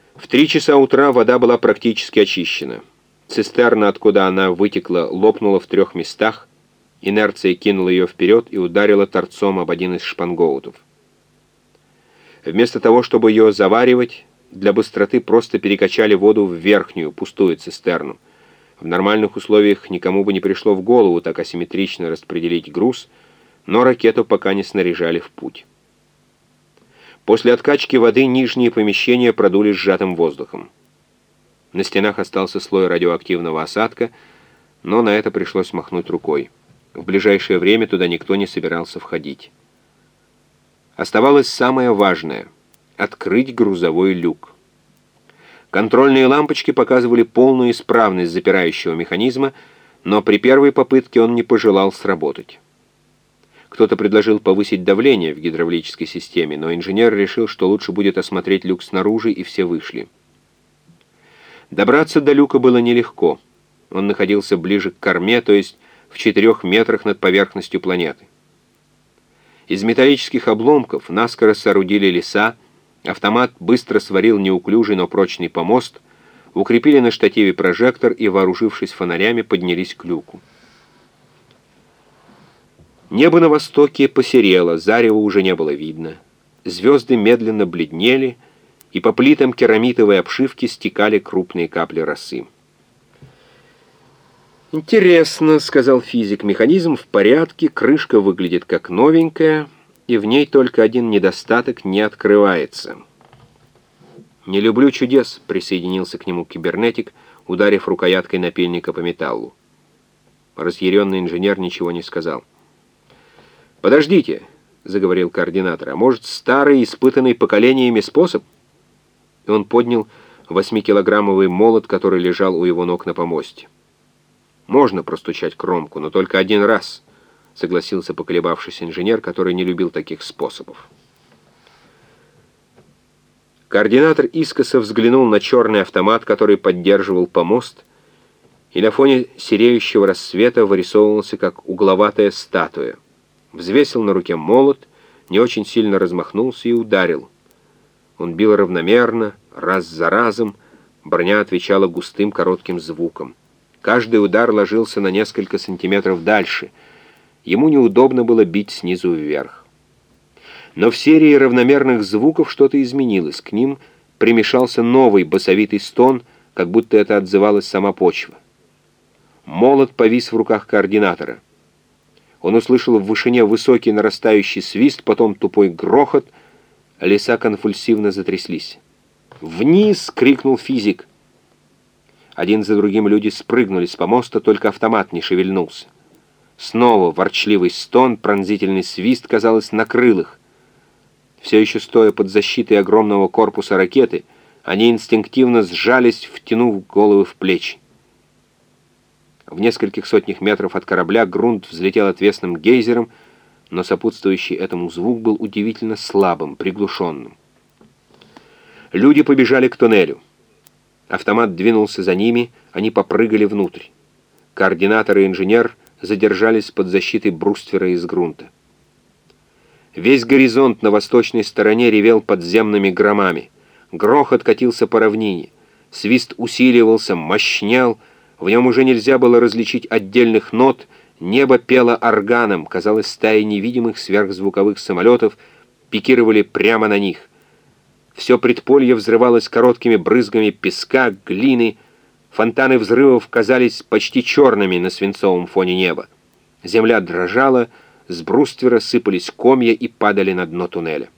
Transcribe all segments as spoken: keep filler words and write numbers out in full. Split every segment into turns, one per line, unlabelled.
В три часа утра вода была практически очищена. Цистерна, откуда она вытекла, лопнула в трех местах, инерция кинула ее вперед и ударила торцом об один из шпангоутов. Вместо того, чтобы ее заваривать, для быстроты просто перекачали воду в верхнюю, пустую цистерну. В нормальных условиях никому бы не пришло в голову так асимметрично распределить груз, но ракету пока не снаряжали в путь. После откачки воды нижние помещения продули сжатым воздухом. На стенах остался слой радиоактивного осадка, но на это пришлось махнуть рукой. В ближайшее время туда никто не собирался входить. Оставалось самое важное — открыть грузовой люк. Контрольные лампочки показывали полную исправность запирающего механизма, но при первой попытке он не пожелал сработать. Кто-то предложил повысить давление в гидравлической системе, но инженер решил, что лучше будет осмотреть люк снаружи, и все вышли. Добраться до люка было нелегко. Он находился ближе к корме, то есть в четырех метрах над поверхностью планеты. Из металлических обломков наскоро соорудили леса, автомат быстро сварил неуклюжий, но прочный помост, укрепили на штативе прожектор и, вооружившись фонарями, поднялись к люку. Небо на востоке посерело, зарева уже не было видно. Звезды медленно бледнели, и по плитам керамитовой обшивки стекали крупные капли росы. «Интересно», — сказал физик, — «механизм в порядке, крышка выглядит как новенькая, и в ней только один недостаток — не открывается». «Не люблю чудес», — присоединился к нему кибернетик, ударив рукояткой напильника по металлу. Разъяренный инженер ничего не сказал. «Подождите», — заговорил координатор, — «а может, старый, испытанный поколениями способ?» И он поднял восьмикилограммовый молот, который лежал у его ног на помосте. «Можно простучать кромку, но только один раз», — согласился поколебавшийся инженер, который не любил таких способов. Координатор искоса взглянул на черный автомат, который поддерживал помост, и на фоне сереющего рассвета вырисовывался как угловатая статуя. Взвесил на руке молот, не очень сильно размахнулся и ударил. Он бил равномерно, раз за разом, броня отвечала густым коротким звуком. Каждый удар ложился на несколько сантиметров дальше. Ему неудобно было бить снизу вверх. Но в серии равномерных звуков что-то изменилось. К ним примешался новый басовитый стон, как будто это отзывалась сама почва. Молот повис в руках координатора. Он услышал в вышине высокий нарастающий свист, потом тупой грохот. Леса конвульсивно затряслись. «Вниз!» — крикнул физик. Один за другим люди спрыгнули с помоста, только автомат не шевельнулся. Снова ворчливый стон, пронзительный свист, казалось, накрыл их. Все еще стоя под защитой огромного корпуса ракеты, они инстинктивно сжались, втянув головы в плечи. В нескольких сотнях метров от корабля грунт взлетел отвесным гейзером, но сопутствующий этому звук был удивительно слабым, приглушенным. Люди побежали к туннелю. Автомат двинулся за ними, они попрыгали внутрь. Координатор и инженер задержались под защитой бруствера из грунта. Весь горизонт на восточной стороне ревел подземными громами. Грохот катился по равнине. Свист усиливался, мощнял. В нем уже нельзя было различить отдельных нот. Небо пело органом. Казалось, стаи невидимых сверхзвуковых самолетов пикировали прямо на них. Все предполье взрывалось короткими брызгами песка, глины. Фонтаны взрывов казались почти черными на свинцовом фоне неба. Земля дрожала, с бруствера сыпались комья и падали на дно туннеля.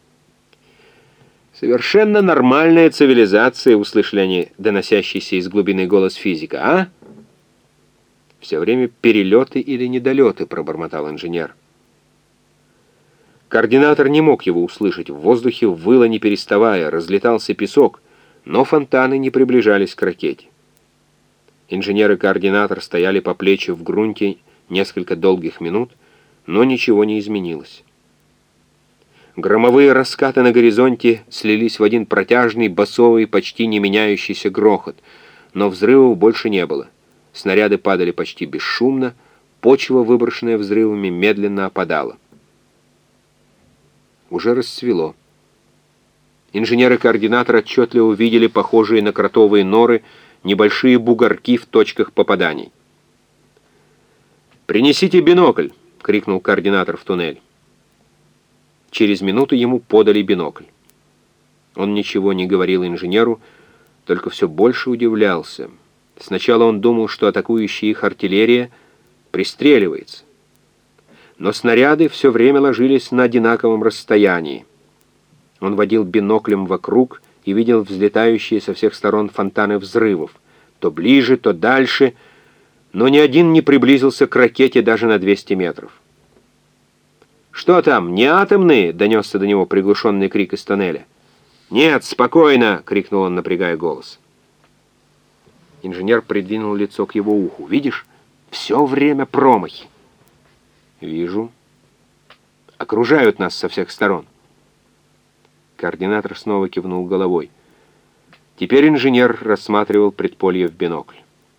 «Совершенно нормальная цивилизация», — услышали они доносящийся из глубины голос физика, «а?» «Все время перелеты или недолеты», — пробормотал инженер. Координатор не мог его услышать. В воздухе выло не переставая, разлетался песок, но фонтаны не приближались к ракете. Инженер и координатор стояли по плечи в грунте несколько долгих минут, но ничего не изменилось. Громовые раскаты на горизонте слились в один протяжный, басовый, почти не меняющийся грохот, но взрывов больше не было. Снаряды падали почти бесшумно, почва, выброшенная взрывами, медленно опадала. Уже рассвело. Инженеры-координаторы отчетливо увидели похожие на кротовые норы небольшие бугорки в точках попаданий. «Принесите бинокль!» — крикнул координатор в туннель. Через минуту ему подали бинокль. Он ничего не говорил инженеру, только все больше удивлялся. Сначала он думал, что атакующая их артиллерия пристреливается. Но снаряды все время ложились на одинаковом расстоянии. Он водил биноклем вокруг и видел взлетающие со всех сторон фонтаны взрывов, то ближе, то дальше, но ни один не приблизился к ракете даже на двести метров. «Что там, не атомные?» — донесся до него приглушенный крик из тоннеля. «Нет, спокойно!» — крикнул он, напрягая голос. Инженер придвинул лицо к его уху. «Видишь? Все время промахи». «Вижу. Окружают нас со всех сторон». Координатор снова кивнул головой. Теперь инженер рассматривал предполье в бинокль.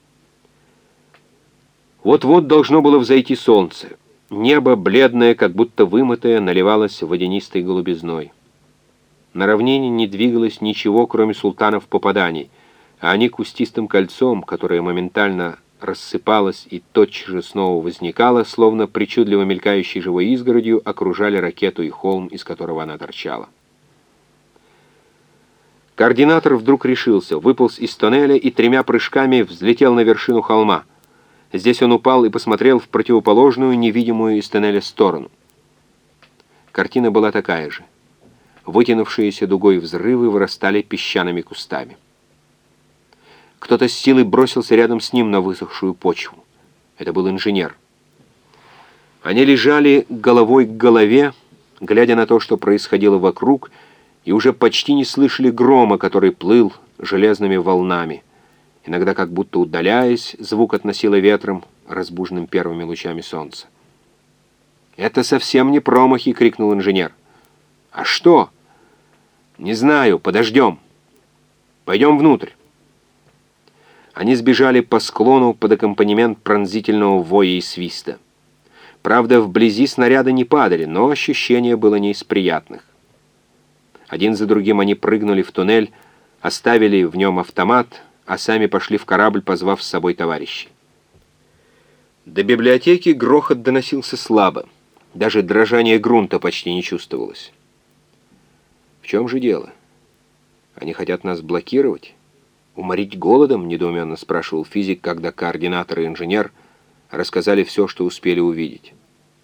Вот-вот должно было взойти солнце. Небо, бледное, как будто вымытое, наливалось водянистой голубизной. На равнине не двигалось ничего, кроме султанов попаданий, а они кустистым кольцом, которое моментально рассыпалось и тотчас же снова возникало, словно причудливо мелькающей живой изгородью, окружали ракету и холм, из которого она торчала. Координатор вдруг решился, выполз из тоннеля и тремя прыжками взлетел на вершину холма. Здесь он упал и посмотрел в противоположную, невидимую из тоннеля сторону. Картина была такая же. Вытянувшиеся дугой взрывы вырастали песчаными кустами. Кто-то с силой бросился рядом с ним на высохшую почву. Это был инженер. Они лежали головой к голове, глядя на то, что происходило вокруг, и уже почти не слышали грома, который плыл железными волнами. Иногда, как будто удаляясь, звук относило ветром, разбуженным первыми лучами солнца. «Это совсем не промахи!» — крикнул инженер. «А что?» «Не знаю, подождем. Пойдем внутрь». Они сбежали по склону под аккомпанемент пронзительного воя и свиста. Правда, вблизи снаряды не падали, но ощущение было не из приятных. Один за другим они прыгнули в туннель, оставили в нем автомат, а сами пошли в корабль, позвав с собой товарищей. До библиотеки грохот доносился слабо. Даже дрожание грунта почти не чувствовалось. «В чем же дело? Они хотят нас блокировать? Уморить голодом?» — недоуменно спрашивал физик, когда координатор и инженер рассказали все, что успели увидеть.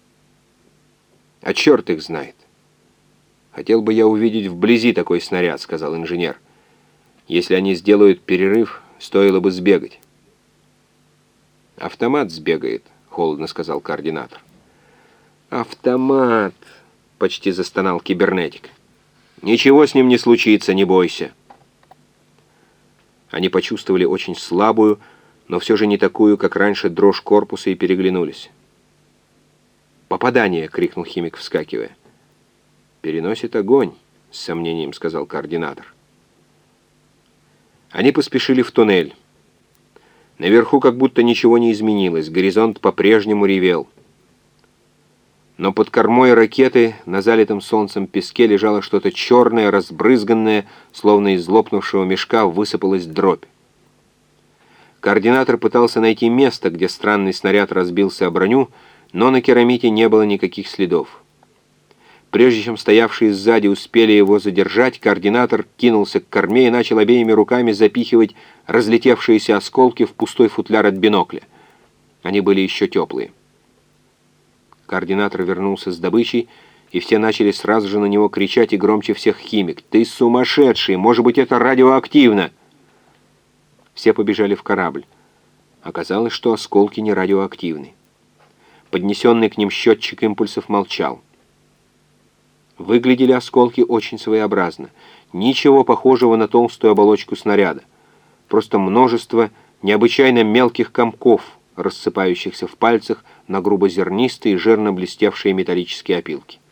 «А черт их знает. Хотел бы я увидеть вблизи такой снаряд», — сказал инженер. «Если они сделают перерыв, стоило бы сбегать». «Автомат сбегает», — холодно сказал координатор. «Автомат», — почти застонал кибернетик. «Ничего с ним не случится, не бойся». Они почувствовали очень слабую, но все же не такую, как раньше, дрожь корпуса и переглянулись. «Попадание!» — крикнул химик, вскакивая. «Переносит огонь», — с сомнением сказал координатор. Они поспешили в туннель. Наверху как будто ничего не изменилось, горизонт по-прежнему ревел. Но под кормой ракеты на залитом солнцем песке лежало что-то черное, разбрызганное, словно из лопнувшего мешка высыпалась дробь. Координатор пытался найти место, где странный снаряд разбился о броню, но на керамите не было никаких следов. Прежде чем стоявшие сзади успели его задержать, координатор кинулся к корме и начал обеими руками запихивать разлетевшиеся осколки в пустой футляр от бинокля. Они были еще теплые. Координатор вернулся с добычей, и все начали сразу же на него кричать, и громче всех химик: «Ты сумасшедший! Может быть, это радиоактивно!» Все побежали в корабль. Оказалось, что осколки не радиоактивны. Поднесенный к ним счетчик импульсов молчал. Выглядели осколки очень своеобразно. Ничего похожего на толстую оболочку снаряда. Просто множество необычайно мелких комков, рассыпающихся в пальцах на грубозернистые, жирно блестевшие металлические опилки.